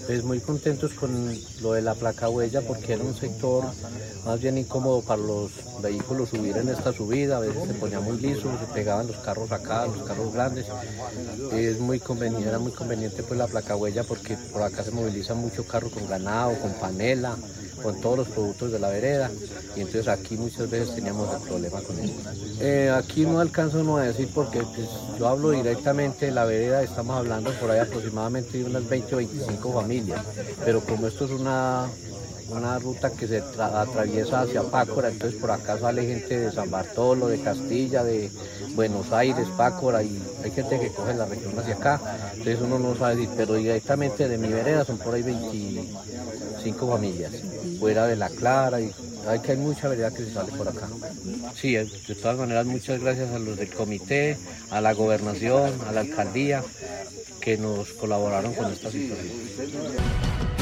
Pues muy contentos con lo de la placa huella porque era un sector más bien incómodo para los vehículos subir en esta subida, a veces se ponía muy liso, se pegaban los carros acá, los carros grandes. Era muy conveniente pues la placa huella porque por acá se moviliza mucho carro con ganado, con panela, con todos los productos de la vereda, y entonces aquí muchas veces teníamos el problema con eso. Aquí no alcanzo no a decir porque pues, yo hablo directamente de la vereda, estamos hablando por ahí aproximadamente de unas 20 o 25 familias, pero como esto es una ruta que se atraviesa hacia Pácora, entonces por acá sale gente de San Bartolo, de Castilla, de Buenos Aires, Pácora, y hay gente que coge la región hacia acá, entonces uno no sabe decir, pero directamente de mi vereda son por ahí 25 familias, fuera de La Clara, y hay mucha vereda que se sale por acá. Sí, de todas maneras muchas gracias a los del comité, a la gobernación, a la alcaldía, que nos colaboraron con esta situación.